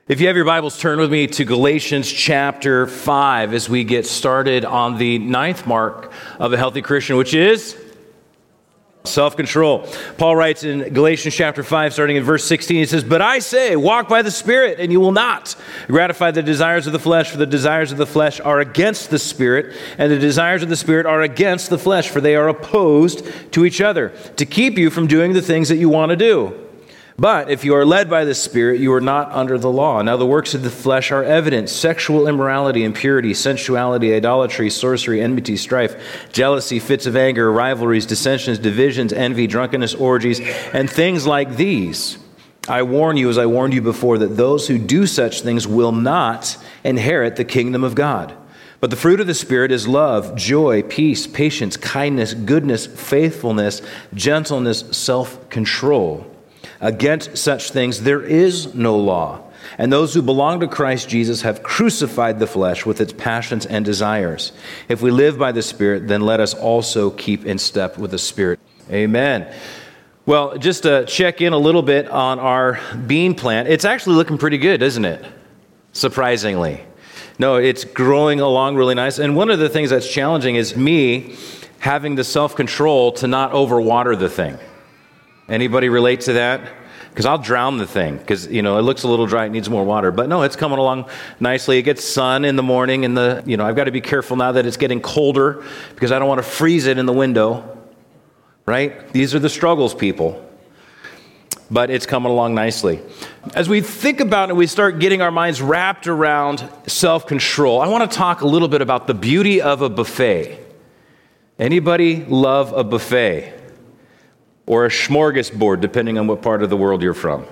If you have your Bibles, turn with me to Galatians chapter 5 as we get started on the ninth mark of a healthy Christian, which is self-control. Paul writes in Galatians chapter 5, starting in verse 16, he says, "But I say, walk by the Spirit, and you will not gratify the desires of the flesh, for the desires of the flesh are against the Spirit, and the desires of the Spirit are against the flesh, for they are opposed to each other, to keep you from doing the things that you want to do. But if you are led by the Spirit, you are not under the law. Now the works of the flesh are evident: sexual immorality, impurity, sensuality, idolatry, sorcery, enmity, strife, jealousy, fits of anger, rivalries, dissensions, divisions, envy, drunkenness, orgies, and things like these. I warn you, as I warned you before, that those who do such things will not inherit the kingdom of God. But the fruit of the Spirit is love, joy, peace, patience, kindness, goodness, faithfulness, gentleness, self-control. Against such things there is no law. And those who belong to Christ Jesus have crucified the flesh with its passions and desires. If we live by the Spirit, then let us also keep in step with the Spirit." Amen. Well, just to check in a little bit on our bean plant, it's actually looking pretty good, isn't it? Surprisingly. No, it's growing along really nice. And one of the things that's challenging is me having the self-control to not overwater the thing. Anybody relate to that? Because I'll drown the thing because, it looks a little dry. It needs more water. But no, it's coming along nicely. It gets sun in the morning and I've got to be careful now that it's getting colder because I don't want to freeze it in the window, right? These are the struggles, people. But it's coming along nicely. As we think about it, we start getting our minds wrapped around self-control. I want to talk a little bit about the beauty of a buffet. Anybody love a buffet? Or a smorgasbord, depending on what part of the world you're from.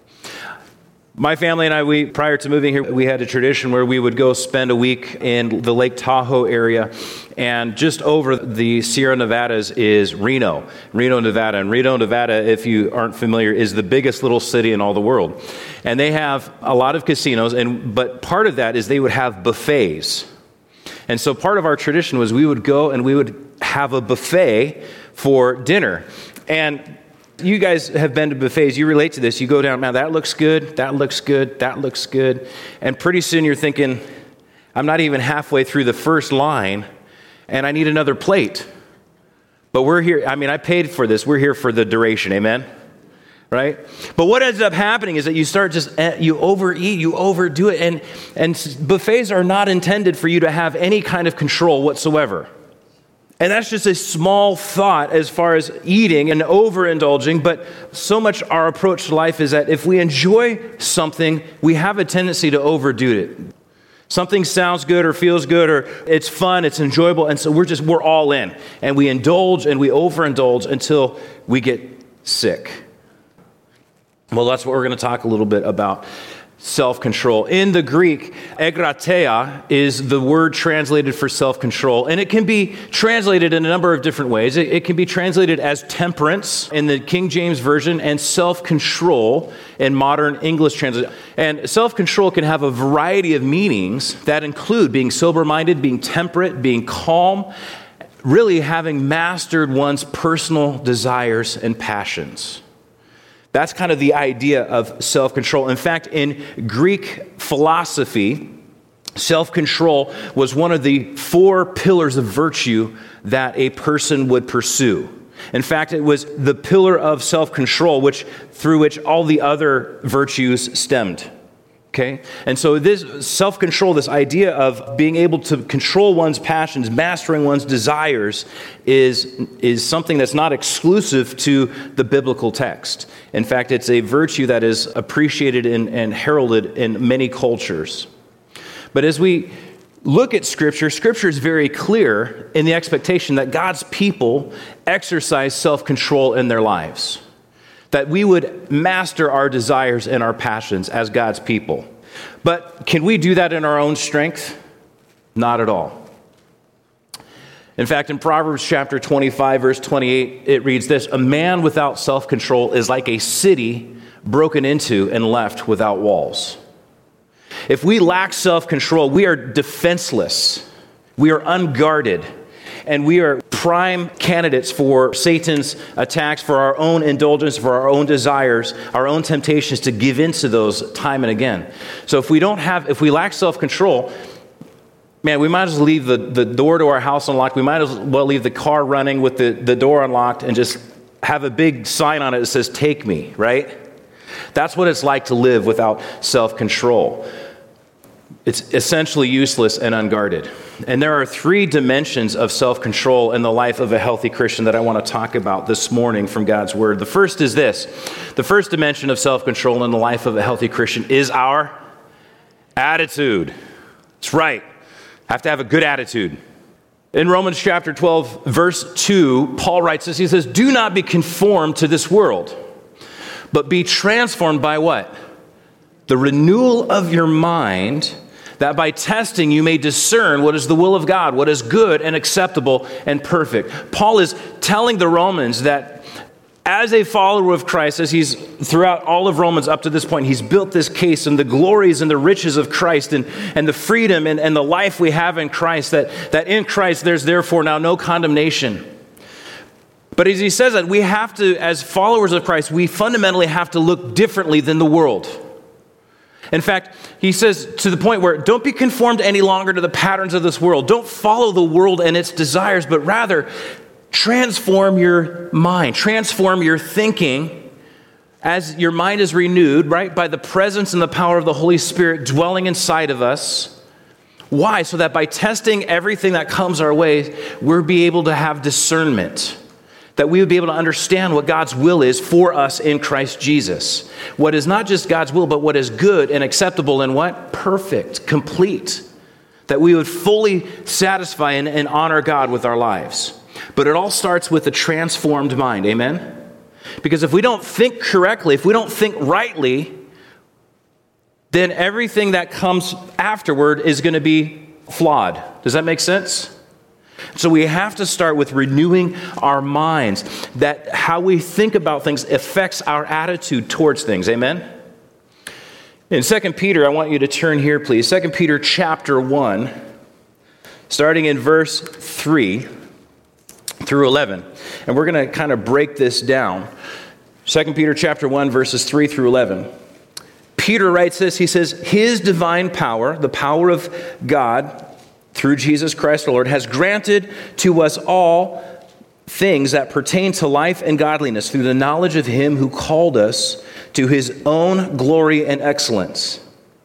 My family and I, prior to moving here, we had a tradition where we would go spend a week in the Lake Tahoe area, and just over the Sierra Nevadas is Reno, Nevada. And Reno, Nevada, if you aren't familiar, is the biggest little city in all the world. And they have a lot of casinos, but part of that is they would have buffets. And so part of our tradition was we would go and we would have a buffet for dinner. And you guys have been to buffets. You relate to this. You go down, man, that looks good, that looks good, that looks good. And pretty soon you're thinking, I'm not even halfway through the first line, and I need another plate. But we're here. I paid for this. We're here for the duration. Amen? Right? But what ends up happening is that you start you overeat, you overdo it. And buffets are not intended for you to have any kind of control whatsoever. And that's just a small thought as far as eating and overindulging, but so much our approach to life is that if we enjoy something, we have a tendency to overdo it. Something sounds good or feels good or it's fun, it's enjoyable, and so we're all in. And we indulge and we overindulge until we get sick. Well, that's what we're going to talk a little bit about. Self-control. In the Greek, ekrateia is the word translated for self-control, and it can be translated in a number of different ways. It can be translated as temperance in the King James Version and self-control in modern English translation. And self-control can have a variety of meanings that include being sober-minded, being temperate, being calm, really having mastered one's personal desires and passions. That's kind of the idea of self-control. In fact, in Greek philosophy, self-control was one of the 4 pillars of virtue that a person would pursue. In fact, it was the pillar of self-control through which all the other virtues stemmed. Okay? And so this self-control, this idea of being able to control one's passions, mastering one's desires, is something that's not exclusive to the biblical text. In fact, it's a virtue that is appreciated and heralded in many cultures. But as we look at Scripture is very clear in the expectation that God's people exercise self-control in their lives. That we would master our desires and our passions as God's people. But can we do that in our own strength? Not at all. In fact, in Proverbs chapter 25, verse 28, it reads this: "A man without self-control is like a city broken into and left without walls." If we lack self-control, we are defenseless, we are unguarded, and we are prime candidates for Satan's attacks, for our own indulgence, for our own desires, our own temptations to give into those time and again. So if we lack self-control, man, we might as well leave the door to our house unlocked. We might as well leave the car running with the door unlocked and just have a big sign on it that says, "Take me," right? That's what it's like to live without self-control. It's essentially useless and unguarded. And there are 3 dimensions of self-control in the life of a healthy Christian that I want to talk about this morning from God's Word. The first is this. The first dimension of self-control in the life of a healthy Christian is our attitude. That's right. Have to have a good attitude. In Romans chapter 12, verse 2, Paul writes this. He says, "Do not be conformed to this world, but be transformed by" what? "The renewal of your mind, that by testing you may discern what is the will of God, what is good and acceptable and perfect." Paul is telling the Romans that as a follower of Christ, as he's throughout all of Romans up to this point, he's built this case and the glories and the riches of Christ and the freedom and the life we have in Christ, that in Christ there's therefore now no condemnation. But as he says that, we have to, as followers of Christ, we fundamentally have to look differently than the world. In fact, he says to the point where don't be conformed any longer to the patterns of this world. Don't follow the world and its desires, but rather transform your mind, transform your thinking as your mind is renewed, right, by the presence and the power of the Holy Spirit dwelling inside of us. Why? So that by testing everything that comes our way, we'll be able to have discernment. That we would be able to understand what God's will is for us in Christ Jesus. What is not just God's will, but what is good and acceptable and what? Perfect, complete. That we would fully satisfy and honor God with our lives. But it all starts with a transformed mind, amen? Because if we don't think correctly, if we don't think rightly, then everything that comes afterward is going to be flawed. Does that make sense? So we have to start with renewing our minds, that how we think about things affects our attitude towards things. Amen? In 2 Peter, I want you to turn here, please. 2 Peter chapter 1, starting in verse 3 through 11. And we're going to kind of break this down. 2 Peter chapter 1, verses 3 through 11. Peter writes this. He says, "His divine power, the power of God, through Jesus Christ our Lord, has granted to us all things that pertain to life and godliness through the knowledge of him who called us to his own glory and excellence,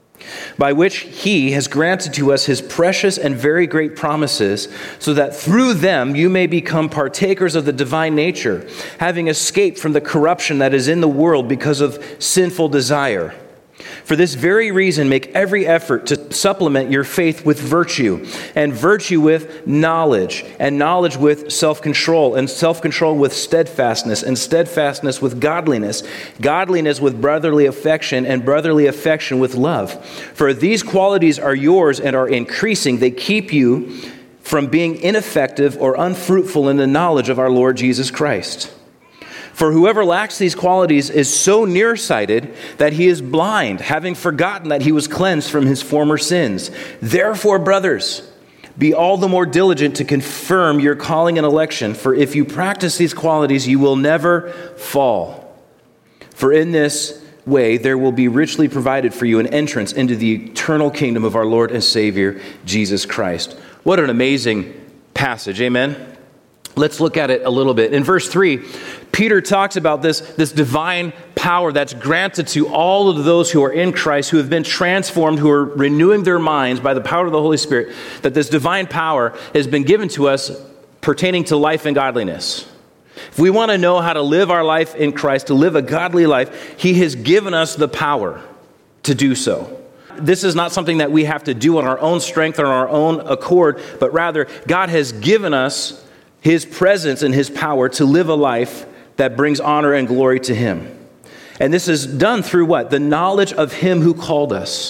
by which he has granted to us his precious and very great promises, so that through them you may become partakers of the divine nature, having escaped from the corruption that is in the world because of sinful desire. For this very reason, make every effort to supplement your faith with virtue, and virtue with knowledge, and knowledge with self-control, and self-control with steadfastness, and steadfastness with godliness, godliness with brotherly affection, and brotherly affection with love. For these qualities are yours and are increasing. They keep you from being ineffective or unfruitful in the knowledge of our Lord Jesus Christ. For whoever lacks these qualities is so nearsighted that he is blind, having forgotten that he was cleansed from his former sins. Therefore, brothers, be all the more diligent to confirm your calling and election, for if you practice these qualities, you will never fall. For in this way there will be richly provided for you an entrance into the eternal kingdom of our Lord and Savior, Jesus Christ." What an amazing passage, amen? Let's look at it a little bit. In verse 3, Peter talks about this divine power that's granted to all of those who are in Christ, who have been transformed, who are renewing their minds by the power of the Holy Spirit, that this divine power has been given to us pertaining to life and godliness. If we want to know how to live our life in Christ, to live a godly life, he has given us the power to do so. This is not something that we have to do on our own strength or on our own accord, but rather God has given us his presence and his power to live a life that brings honor and glory to him. And this is done through what? The knowledge of him who called us.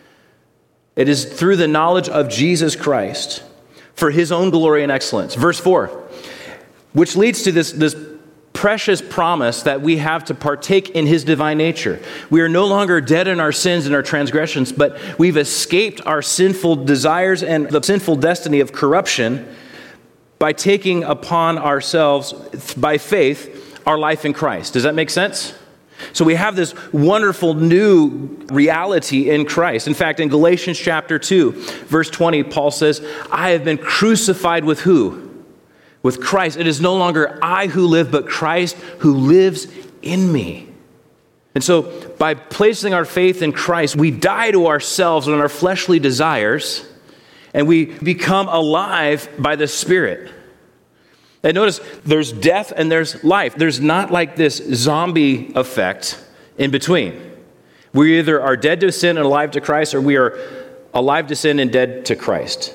It is through the knowledge of Jesus Christ for his own glory and excellence. Verse 4, which leads to this precious promise that we have to partake in his divine nature. We are no longer dead in our sins and our transgressions, but we've escaped our sinful desires and the sinful destiny of corruption by taking upon ourselves, by faith, our life in Christ. Does that make sense? So we have this wonderful new reality in Christ. In fact, in Galatians chapter 2, verse 20, Paul says, I have been crucified with who? With Christ. It is no longer I who live, but Christ who lives in me. And so by placing our faith in Christ, we die to ourselves and our fleshly desires, and we become alive by the Spirit. And notice, there's death and there's life. There's not like this zombie effect in between. We either are dead to sin and alive to Christ, or we are alive to sin and dead to Christ.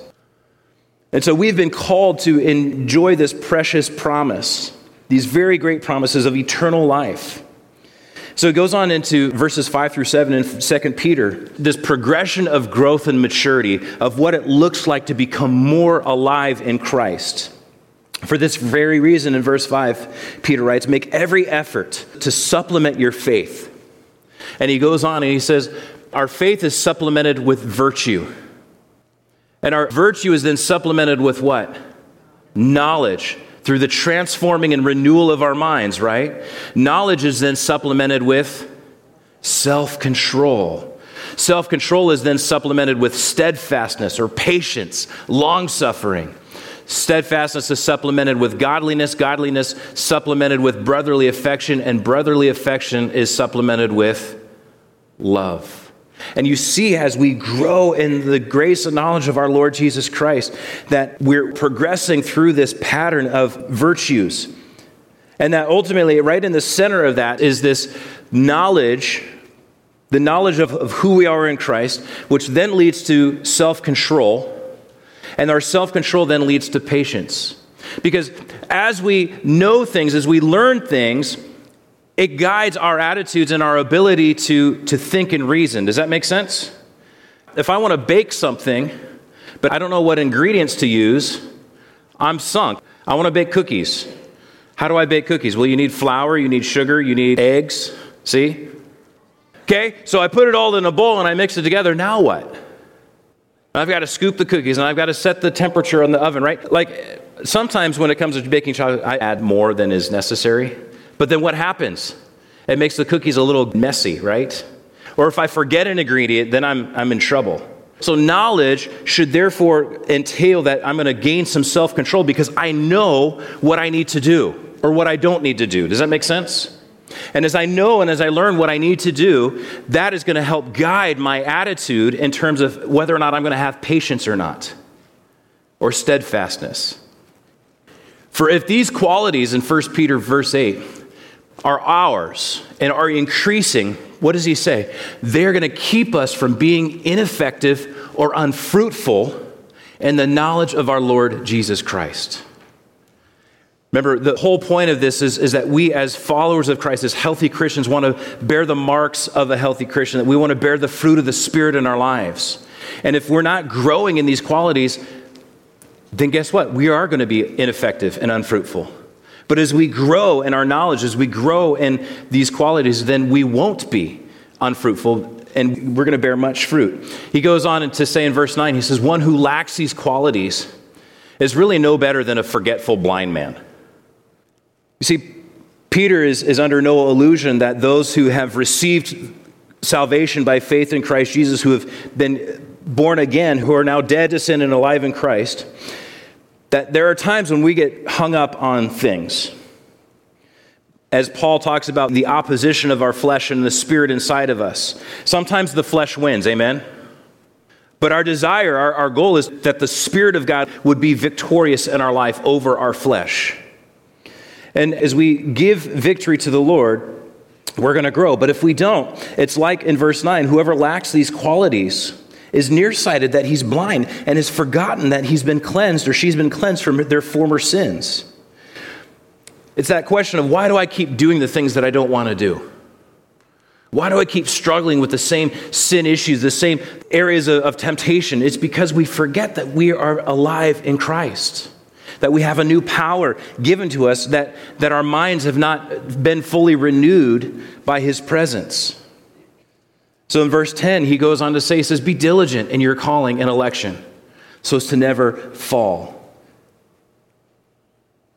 And so we've been called to enjoy this precious promise, these very great promises of eternal life. So it goes on into verses 5 through 7 in 2 Peter, this progression of growth and maturity of what it looks like to become more alive in Christ. For this very reason, in verse 5, Peter writes, make every effort to supplement your faith. And he goes on and he says, our faith is supplemented with virtue. And our virtue is then supplemented with what? Knowledge. Through the transforming and renewal of our minds, right? Knowledge is then supplemented with self-control. Self-control is then supplemented with steadfastness or patience, long-suffering. Steadfastness is supplemented with godliness, godliness supplemented with brotherly affection, and brotherly affection is supplemented with love. And you see, as we grow in the grace and knowledge of our Lord Jesus Christ, that we're progressing through this pattern of virtues. And that ultimately, right in the center of that is this knowledge, the knowledge of who we are in Christ, which then leads to self-control. And our self-control then leads to patience. Because as we know things, as we learn things, it guides our attitudes and our ability to think and reason. Does that make sense? If I want to bake something, but I don't know what ingredients to use, I'm sunk. I want to bake cookies. How do I bake cookies? Well, you need flour, you need sugar, you need eggs. See? Okay, so I put it all in a bowl and I mix it together. Now what? I've got to scoop the cookies and I've got to set the temperature on the oven, right? Like sometimes when it comes to baking chocolate, I add more than is necessary. But then what happens? It makes the cookies a little messy, right? Or if I forget an ingredient, then I'm in trouble. So knowledge should therefore entail that I'm going to gain some self-control because I know what I need to do or what I don't need to do. Does that make sense? And as I know and as I learn what I need to do, that is going to help guide my attitude in terms of whether or not I'm going to have patience or not, or steadfastness. For if these qualities in 1 Peter verse 8 are ours and are increasing, what does he say? They're going to keep us from being ineffective or unfruitful in the knowledge of our Lord Jesus Christ. Remember, the whole point of this is that we as followers of Christ, as healthy Christians, want to bear the marks of a healthy Christian, that we want to bear the fruit of the Spirit in our lives. And if we're not growing in these qualities, then guess what? We are going to be ineffective and unfruitful. But as we grow in our knowledge, as we grow in these qualities, then we won't be unfruitful and we're going to bear much fruit. He goes on to say in verse 9, he says, one who lacks these qualities is really no better than a forgetful blind man. You see, Peter is under no illusion that those who have received salvation by faith in Christ Jesus, who have been born again, who are now dead to sin and alive in Christ, that there are times when we get hung up on things. As Paul talks about the opposition of our flesh and the spirit inside of us. Sometimes the flesh wins, amen? But our desire, our goal is that the Spirit of God would be victorious in our life over our flesh. And as we give victory to the Lord, we're going to grow. But if we don't, it's like in verse 9, whoever lacks these qualities is nearsighted that he's blind and has forgotten that he's been cleansed or she's been cleansed from their former sins. It's that question of why do I keep doing the things that I don't want to do? Why do I keep struggling with the same sin issues, the same areas of temptation? It's because we forget that we are alive in Christ, that we have a new power given to us, that our minds have not been fully renewed by his presence. So in verse 10, he goes on to say, he says, be diligent in your calling and election so as to never fall.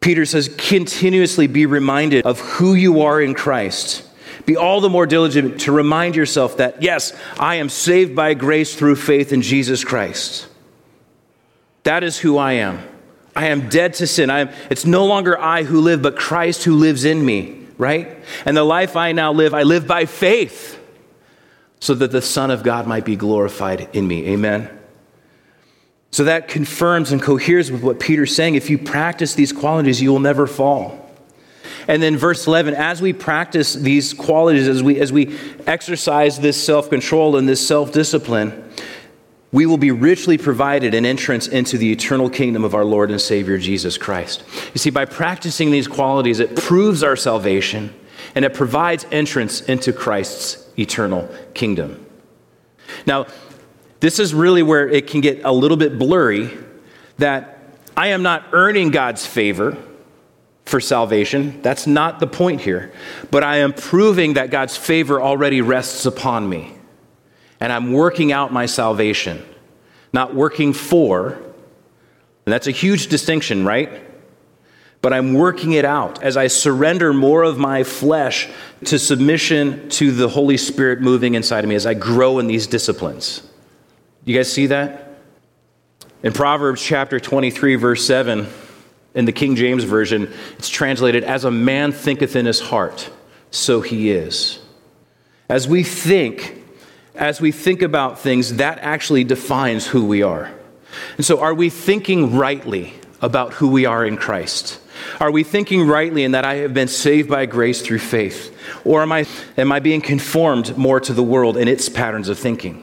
Peter says, continuously be reminded of who you are in Christ. Be all the more diligent to remind yourself that, yes, I am saved by grace through faith in Jesus Christ. That is who I am. I am dead to sin. It's no longer I who live, but Christ who lives in me, right? And the life I now live, I live by faith, so that the Son of God might be glorified in me. Amen. So that confirms and coheres with what Peter's saying. If you practice these qualities, you will never fall. And then verse 11, as we practice these qualities, as we exercise this self-control and this self-discipline, we will be richly provided an entrance into the eternal kingdom of our Lord and Savior, Jesus Christ. You see, by practicing these qualities, it proves our salvation and it provides entrance into Christ's eternal kingdom. Now, this is really where it can get a little bit blurry, that I am not earning God's favor for salvation. That's not the point here. But I am proving that God's favor already rests upon me. And I'm working out my salvation, not working for. And that's a huge distinction, right? But I'm working it out as I surrender more of my flesh to submission to the Holy Spirit moving inside of me as I grow in these disciplines. You guys see that? In Proverbs chapter 23, verse 7, in the King James Version, it's translated, as a man thinketh in his heart, so he is. As we think about things, that actually defines who we are. And so are we thinking rightly about who we are in Christ? Are we thinking rightly in that I have been saved by grace through faith? Or am I being conformed more to the world and its patterns of thinking?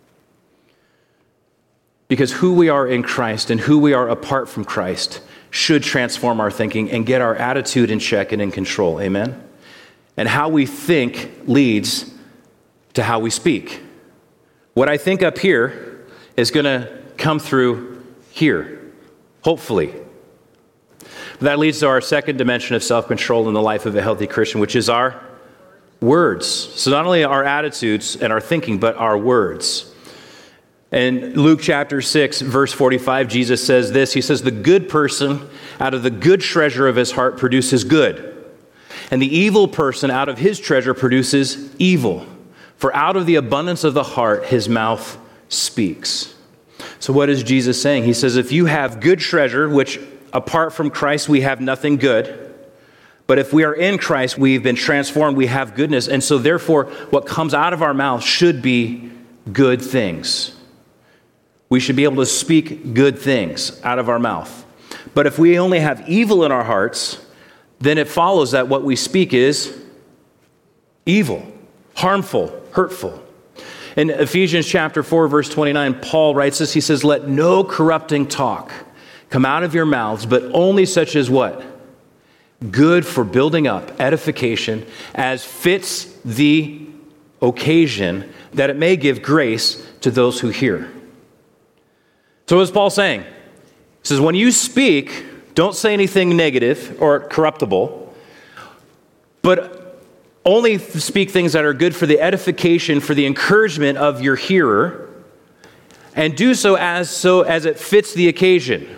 Because who we are in Christ and who we are apart from Christ should transform our thinking and get our attitude in check and in control. Amen? And how we think leads to how we speak. What I think up here is going to come through here, hopefully. That leads to our second dimension of self-control in the life of a healthy Christian, which is our words. So not only our attitudes and our thinking, but our words. In Luke chapter 6, verse 45, Jesus says this. He says, the good person out of the good treasure of his heart produces good, and the evil person out of his treasure produces evil. For out of the abundance of the heart, his mouth speaks. So what is Jesus saying? He says, if you have good treasure, which apart from Christ, we have nothing good. But if we are in Christ, we've been transformed, we have goodness. And so therefore, what comes out of our mouth should be good things. We should be able to speak good things out of our mouth. But if we only have evil in our hearts, then it follows that what we speak is evil, harmful, hurtful. In Ephesians chapter 4, verse 29, Paul writes this. He says, let no corrupting talk come out of your mouths, but only such as what? Good for building up, edification, as fits the occasion, that it may give grace to those who hear. So what is Paul saying? He says, when you speak, don't say anything negative or corruptible, but only speak things that are good for the edification, for the encouragement of your hearer, and do so as it fits the occasion.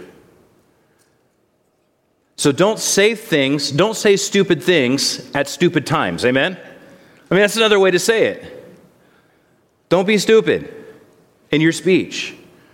So don't say stupid things at stupid times. Amen? I mean, that's another way to say it. Don't be stupid in your speech,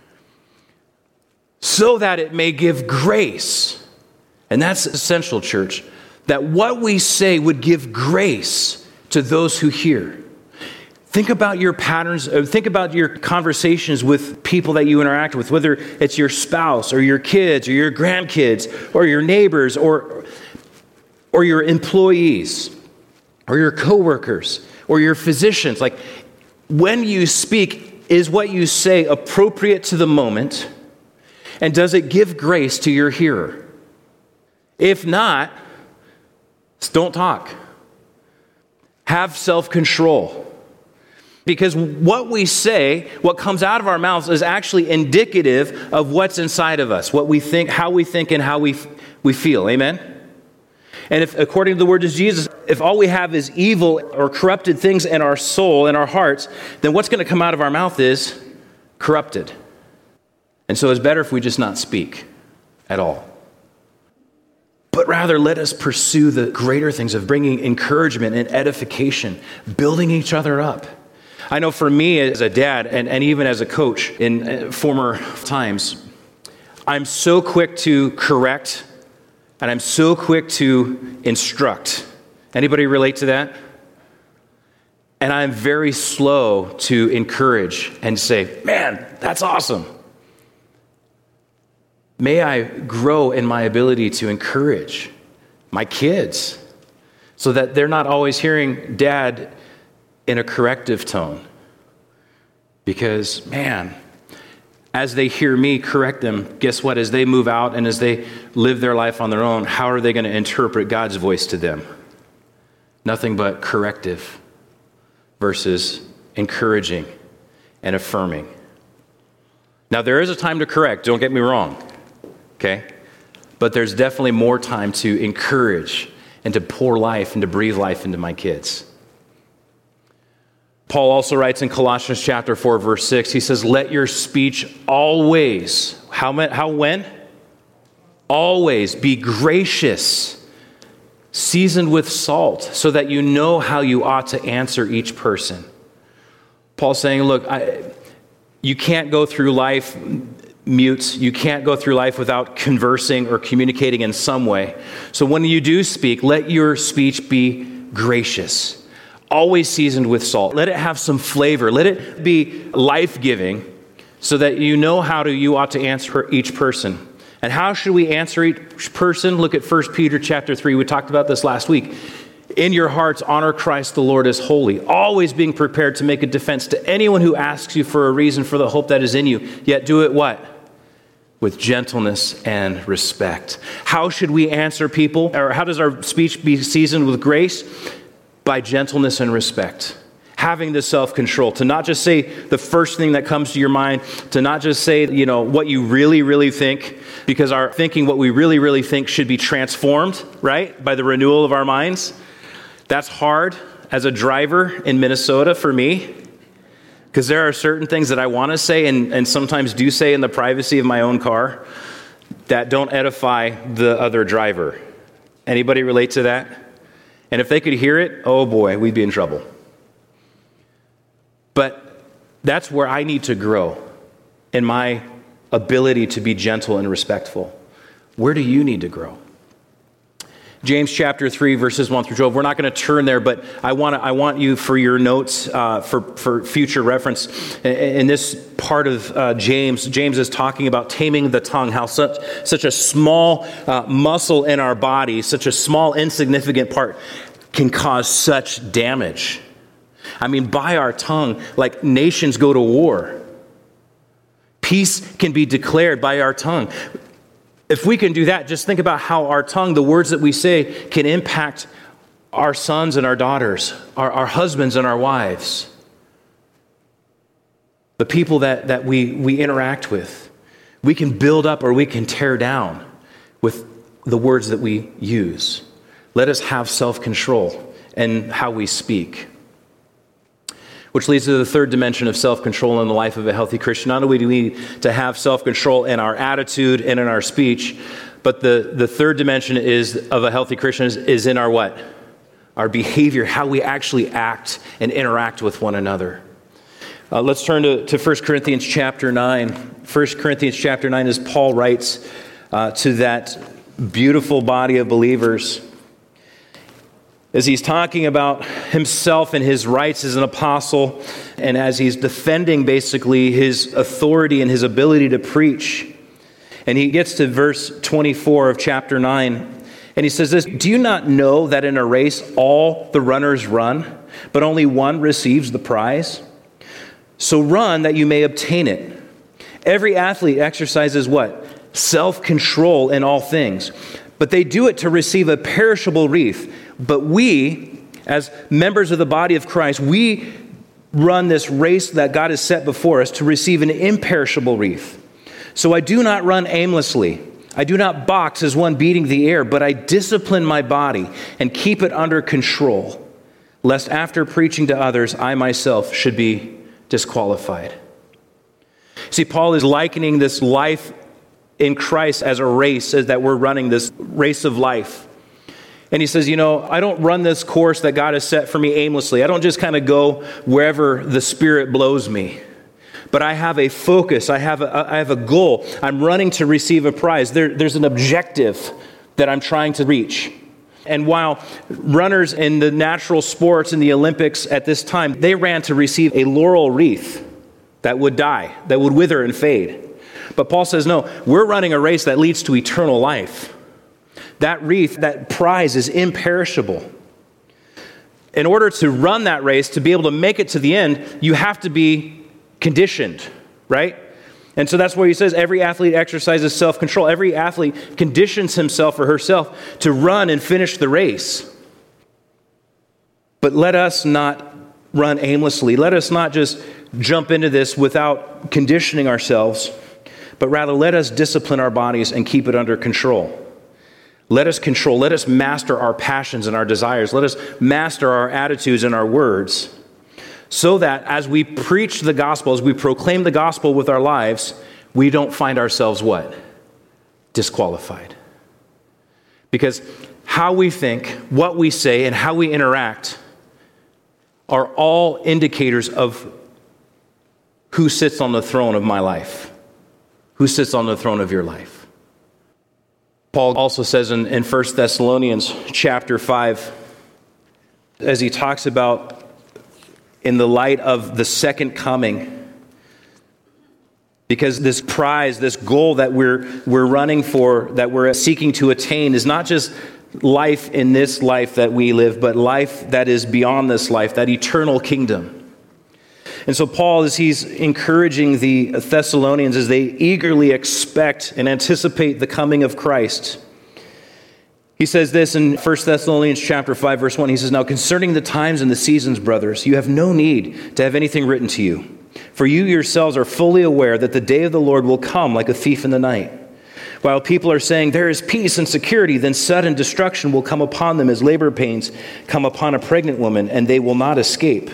so that it may give grace. And that's essential, church, that what we say would give grace to those who hear. Think about your patterns, think about your conversations with people that you interact with, whether it's your spouse or your kids or your grandkids or your neighbors or your employees or your coworkers or your physicians. Like, when you speak, is what you say appropriate to the moment? And does it give grace to your hearer? If not, don't talk. Have self-control. Because what we say, what comes out of our mouths, is actually indicative of what's inside of us, what we think, and how we feel. Amen? And if, according to the word of Jesus, if all we have is evil or corrupted things in our soul, in our hearts, then what's going to come out of our mouth is corrupted. And so it's better if we just not speak at all. but rather let us pursue the greater things of bringing encouragement and edification, building each other up. I know for me as a dad and even as a coach in former times, I'm so quick to correct and I'm so quick to instruct. Anybody relate to that? And I'm very slow to encourage and say, man, that's awesome. May I grow in my ability to encourage my kids so that they're not always hearing dad in a corrective tone. Because, man, as they hear me correct them, guess what? As they move out and as they live their life on their own, how are they going to interpret God's voice to them? Nothing but corrective versus encouraging and affirming. Now, there is a time to correct, don't get me wrong, okay? But there's definitely more time to encourage and to pour life and to breathe life into my kids. Paul also writes in Colossians chapter 4, verse 6, he says, let your speech always, when? Always be gracious, seasoned with salt, so that you know how you ought to answer each person. Paul's saying, look, you can't go through life mute. You can't go through life without conversing or communicating in some way. So when you do speak, let your speech be gracious, always seasoned with salt. Let it have some flavor. Let it be life-giving so that you know how you ought to answer each person. And how should we answer each person? Look at 1 Peter chapter 3. We talked about this last week. In your hearts, honor Christ the Lord as holy, always being prepared to make a defense to anyone who asks you for a reason for the hope that is in you. Yet do it what? With gentleness and respect. How should we answer people? Or how does our speech be seasoned with grace? By gentleness and respect. Having the self-control to not just say the first thing that comes to your mind, to not just say, what you really, really think, because our thinking what we really, really think should be transformed, right? By the renewal of our minds. That's hard as a driver in Minnesota for me, because there are certain things that I want to say and sometimes do say in the privacy of my own car that don't edify the other driver. Anybody relate to that? And if they could hear it, oh boy, we'd be in trouble. But that's where I need to grow in my ability to be gentle and respectful. Where do you need to grow? James chapter 3, verses 1 through 12. We're not going to turn there, but I want you for your notes, for future reference. In this part of James is talking about taming the tongue, how such a small muscle in our body, such a small insignificant part can cause such damage. I mean, by our tongue, like nations go to war. Peace can be declared by our tongue. If we can do that, just think about how our tongue, the words that we say, can impact our sons and our daughters, our husbands and our wives, the people that we interact with. We can build up or we can tear down with the words that we use. Let us have self-control in how we speak. Which leads to the third dimension of self-control in the life of a healthy Christian. Not only do we need to have self-control in our attitude and in our speech, but the third dimension of a healthy Christian is in our what? Our behavior, how we actually act and interact with one another. Let's turn to 1 Corinthians chapter 9. 1 Corinthians chapter 9, as Paul writes to that beautiful body of believers, as he's talking about himself and his rights as an apostle, and as he's defending basically his authority and his ability to preach. And he gets to verse 24 of chapter 9, and he says this, do you not know that in a race all the runners run, but only one receives the prize? So run that you may obtain it. Every athlete exercises what? Self-control in all things. But they do it to receive a perishable wreath. But we, as members of the body of Christ, we run this race that God has set before us to receive an imperishable wreath. So I do not run aimlessly. I do not box as one beating the air, but I discipline my body and keep it under control, lest after preaching to others, I myself should be disqualified. See, Paul is likening this life in Christ as a race, as that we're running this race of life. And he says, I don't run this course that God has set for me aimlessly. I don't just kind of go wherever the Spirit blows me. But I have a focus. I have a goal. I'm running to receive a prize. There's an objective that I'm trying to reach. And while runners in the natural sports in the Olympics at this time, they ran to receive a laurel wreath that would die, that would wither and fade. But Paul says, no, we're running a race that leads to eternal life. That wreath, that prize is imperishable. In order to run that race, to be able to make it to the end, you have to be conditioned, right? And so that's why he says every athlete exercises self-control. Every athlete conditions himself or herself to run and finish the race. But let us not run aimlessly. Let us not just jump into this without conditioning ourselves, but rather let us discipline our bodies and keep it under control. Let us master our passions and our desires. Let us master our attitudes and our words, so that as we preach the gospel, as we proclaim the gospel with our lives, we don't find ourselves what? Disqualified. Because how we think, what we say, and how we interact are all indicators of who sits on the throne of my life, who sits on the throne of your life. Paul also says in 1 Thessalonians chapter 5, as he talks about in the light of the second coming, because this prize, this goal that we're running for, that we're seeking to attain, is not just life in this life that we live, but life that is beyond this life, that eternal kingdom. And so Paul, as he's encouraging the Thessalonians as they eagerly expect and anticipate the coming of Christ, he says this in 1 Thessalonians chapter 5, verse 1. He says, "Now concerning the times and the seasons, brothers, you have no need to have anything written to you. For you yourselves are fully aware that the day of the Lord will come like a thief in the night. While people are saying there is peace and security, then sudden destruction will come upon them as labor pains come upon a pregnant woman, and they will not escape."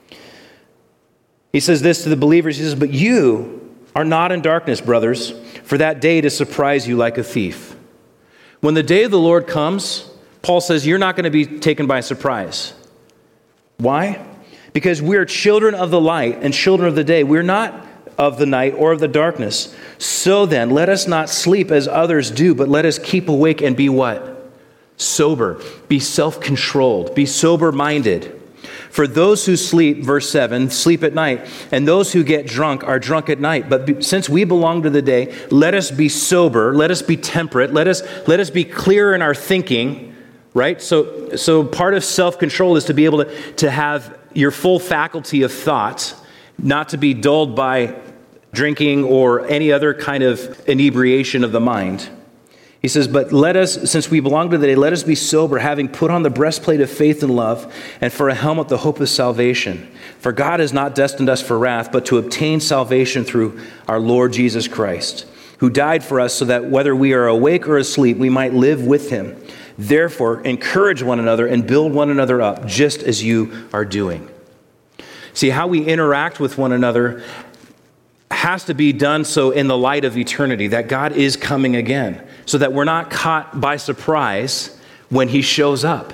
He says this to the believers. He says, "But you are not in darkness, brothers, for that day to surprise you like a thief." When the day of the Lord comes, Paul says you're not going to be taken by surprise. Why? Because we are children of the light and children of the day. We're not of the night or of the darkness. So then, let us not sleep as others do, but let us keep awake and be what? Sober. Be self-controlled. Be sober-minded. For those who sleep, verse 7, sleep at night, and those who get drunk are drunk at night. But since we belong to the day, let us be sober, let us be temperate, let us be clear in our thinking, right? So part of self-control is to be able to have your full faculty of thought, not to be dulled by drinking or any other kind of inebriation of the mind. He says, "But let us, since we belong to the day, let us be sober, having put on the breastplate of faith and love, and for a helmet the hope of salvation. For God has not destined us for wrath, but to obtain salvation through our Lord Jesus Christ, who died for us so that whether we are awake or asleep, we might live with him. Therefore, encourage one another and build one another up, just as you are doing." See, how we interact with one another has to be done so in the light of eternity, that God is coming again, so that we're not caught by surprise when he shows up.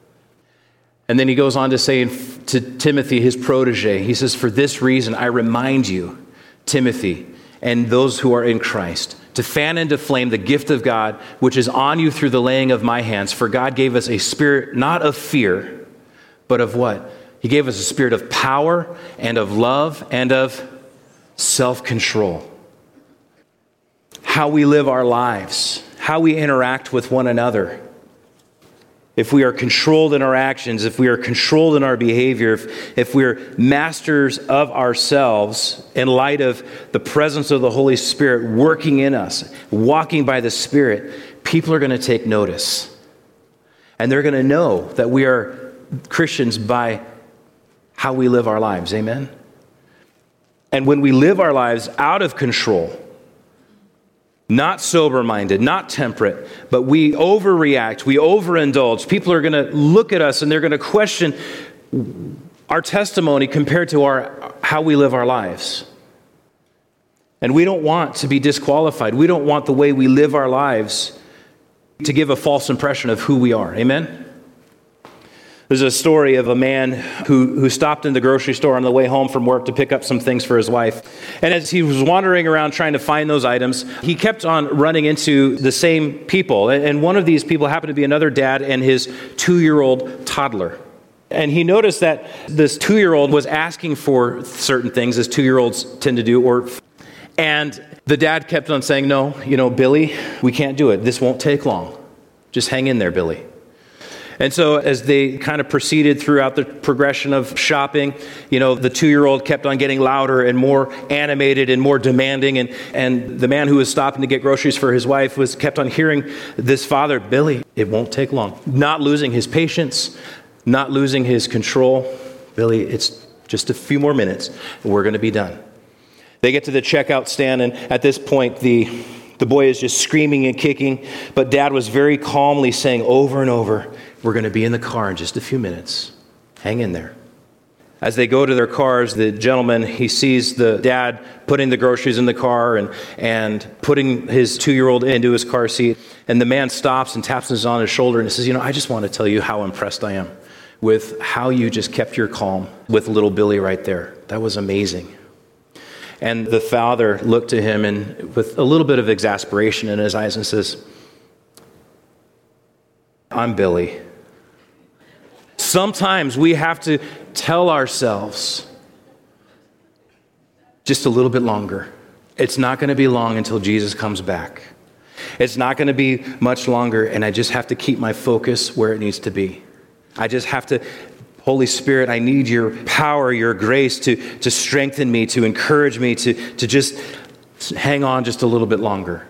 And then he goes on to say to Timothy, his protege, he says, "For this reason I remind you, Timothy, and those who are in Christ, to fan into flame the gift of God, which is on you through the laying of my hands. For God gave us a spirit not of fear, but of what? He gave us a spirit of power and of love and of self-control." How we live our lives, how we interact with one another. If we are controlled in our actions, if we are controlled in our behavior, if we're masters of ourselves in light of the presence of the Holy Spirit working in us, walking by the Spirit, people are going to take notice. And they're going to know that we are Christians by how we live our lives. Amen? And when we live our lives out of control, not sober-minded, not temperate, but we overreact, we overindulge, people are going to look at us and they're going to question our testimony compared to how we live our lives. And we don't want to be disqualified. We don't want the way we live our lives to give a false impression of who we are. Amen? There's a story of a man who stopped in the grocery store on the way home from work to pick up some things for his wife. And as he was wandering around trying to find those items, he kept on running into the same people. And one of these people happened to be another dad and his 2-year-old toddler. And he noticed that this 2-year-old was asking for certain things, as 2-year-olds tend to do, and the dad kept on saying, no, Billy, we can't do it. This won't take long. Just hang in there, Billy. And so as they kind of proceeded throughout the progression of shopping, the 2-year-old kept on getting louder and more animated and more demanding. And the man who was stopping to get groceries for his wife kept on hearing this father, Billy, it won't take long. Not losing his patience, not losing his control. Billy, it's just a few more minutes and we're going to be done. They get to the checkout stand, and at this point, the boy is just screaming and kicking, but Dad was very calmly saying over and over, we're going to be in the car in just a few minutes. Hang in there. As they go to their cars, the gentleman, he sees the dad putting the groceries in the car and putting his 2-year-old into his car seat, and the man stops and taps on his shoulder and says, I just want to tell you how impressed I am with how you just kept your calm with little Billy right there. That was amazing. And the father looked to him and with a little bit of exasperation in his eyes and says, I'm Billy. Sometimes we have to tell ourselves just a little bit longer. It's not going to be long until Jesus comes back. It's not going to be much longer, and I just have to keep my focus where it needs to be. I just have to, Holy Spirit, I need your power, your grace to strengthen me, to encourage me, to just hang on just a little bit longer.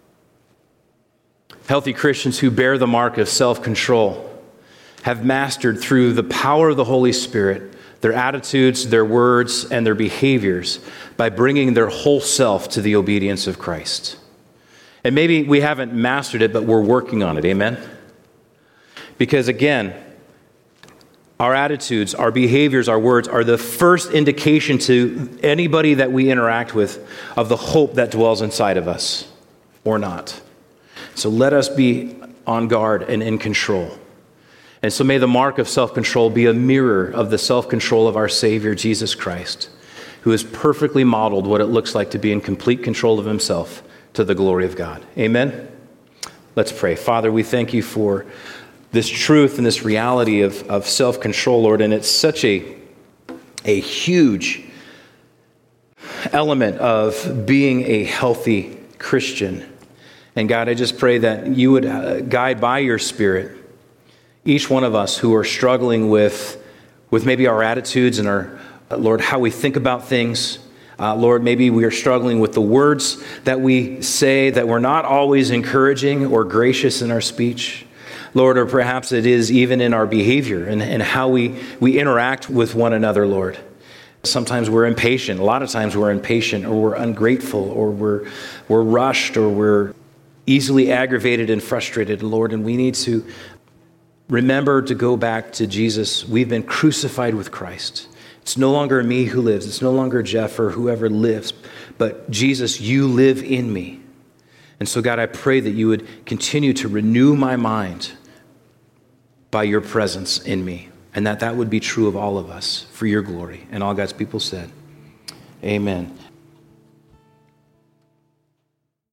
Healthy Christians who bear the mark of self-control have mastered through the power of the Holy Spirit their attitudes, their words, and their behaviors by bringing their whole self to the obedience of Christ. And maybe we haven't mastered it, but we're working on it. Amen? Because again, our attitudes, our behaviors, our words are the first indication to anybody that we interact with of the hope that dwells inside of us, or not. So let us be on guard and in control. And so may the mark of self-control be a mirror of the self-control of our Savior, Jesus Christ, who has perfectly modeled what it looks like to be in complete control of himself to the glory of God. Amen? Let's pray. Father, we thank you for this truth and this reality of self-control, Lord, and it's such a huge element of being a healthy Christian. And God, I just pray that you would guide by your Spirit each one of us who are struggling with maybe our attitudes and our, Lord, how we think about things. Lord, maybe we are struggling with the words that we say that we're not always encouraging or gracious in our speech. Lord, or perhaps it is even in our behavior and how we interact with one another, Lord. Sometimes we're impatient. A lot of times we're impatient, or we're ungrateful, or we're rushed, or we're easily aggravated and frustrated, Lord. And we need to remember to go back to Jesus. We've been crucified with Christ. It's no longer me who lives. It's no longer Jeff or whoever lives, but Jesus, you live in me. And so, God, I pray that you would continue to renew my mind by your presence in me, and that would be true of all of us for your glory. And all God's people said, amen.